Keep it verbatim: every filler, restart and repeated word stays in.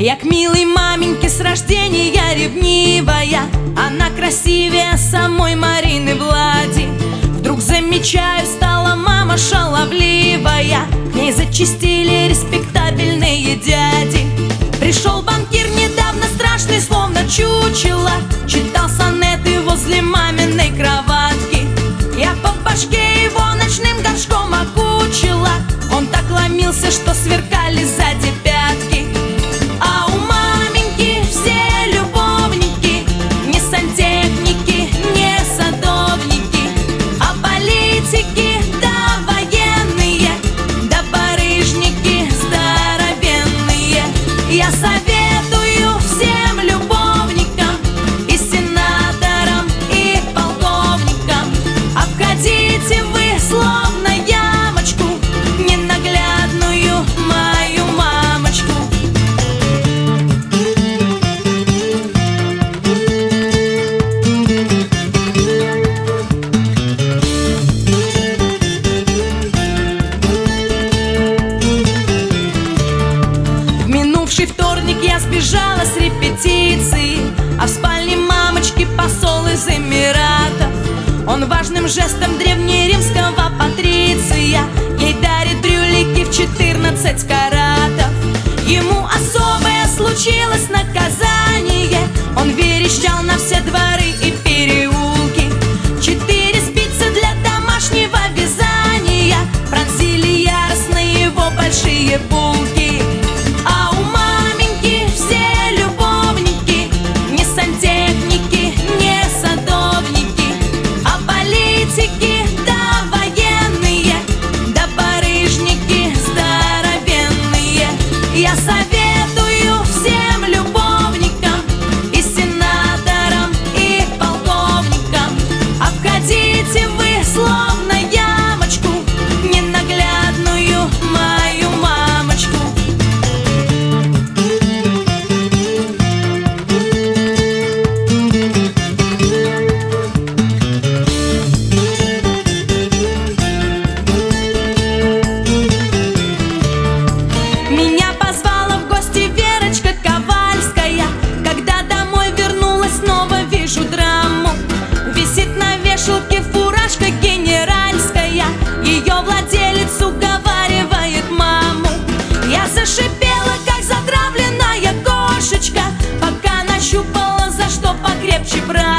Я к милой маменьке с рождения ревнивая, она красивее самой Марины Влади. Вдруг замечаю, стала мама шаловливая, к ней зачастили респектабельные дяди. Пришел банкир недавно страшный, словно чучело, читал сонеты возле маминой кроватки. Я по башке его ночным горшком окучила, он так ломился, что сверкали сзади пятки. А у маменьки все любовники, не сантехники, не садовники, а политики да военные, да барыжники здоровенные. Я советую всем любовникам, и сенаторам, и полковникам, обходите вы словно ямочку ненаглядную мою мамочку. В минувший вторник я сбежала с репетиции, а в спальне мамочки посол из Эмиратов. Он важным жестом древнеримского патриция ей дарит брюлики в четырнадцать каратов. Ему особое случилось наказание, он верещал на все дворы и переулки. Четыре спицы для домашнего вязания пронзили яростно его большие булки. А у маменьки все любовники, не сантехники, не садовники, а политики да военные, да барыжники здоровенные. Я советую всем любовникам, и сенаторам, и полковникам, обходите вы словно ямочку ненаглядную мою мамочку. Меня позвала в гости Верочка Ковальская. Когда домой вернулась, снова вижу драму. Висит на вешалке фуражка генеральская, ее владелец уговаривает маму. Я зашипела, как затравленная кошечка, пока нащупала, за что покрепче брать.